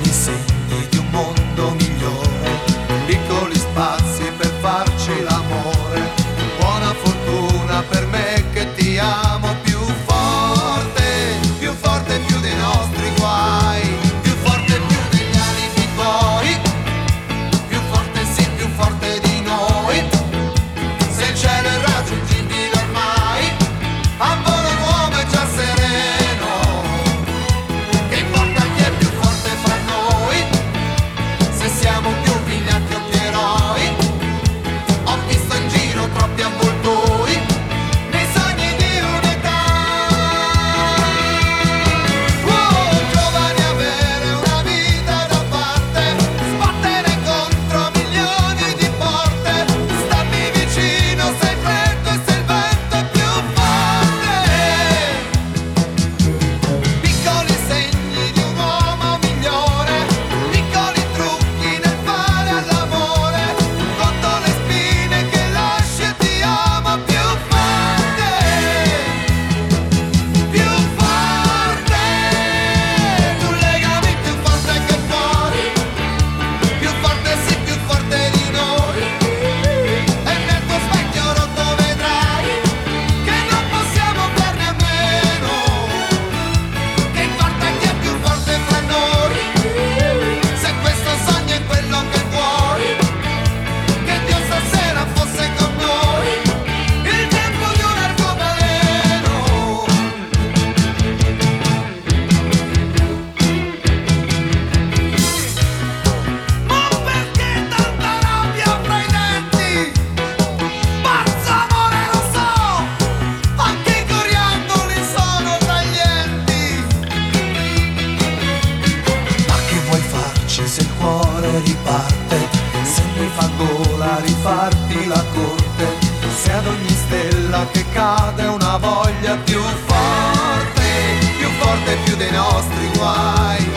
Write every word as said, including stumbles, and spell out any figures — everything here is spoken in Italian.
piccoli segni di un mondo migliore, piccoli spazi per farci l'amore. Buona fortuna per me che ti amo più forte, più forte più dei nostri guai, più forte più degli alibi tuoi, più forte sì, più forte di noi. Se il cielo è raggiungibile ormai, a volo nuovo e già sereno, che importa chi è più forte fra noi, se siamo più vigliacchi o più eroi. Ho visto in giro troppi avvoltoi nei sogni di un'età. Oh, giovani, avere una vita da parte, sbattere contro milioni di porte, stammi vicino se il freddo e se il vento è più forte. Piccoli segni di un uomo migliore, piccoli trucchi nel fare all'amore, conto le spine che lasci e ti amo più forte, più forte. Tu legami più forte che fuori, più forte sì, più forte di noi. E nel tuo specchio rotto vedrai che non possiamo farne a meno, che importa chi è più forte fra noi, se questo sogno è quello che vuoi, che Dio stasera fosse con noi, il tempo di un arcobaleno. Ma perché tanta rabbia fra i denti? Pazzo amore, lo so, anche i coriandoli sono taglienti. Ma che vuoi farci se il cuore riparte? Se mi fa gola rifarti la corte, se ad ogni stella che cade una voglia più forte, più forte più dei nostri guai.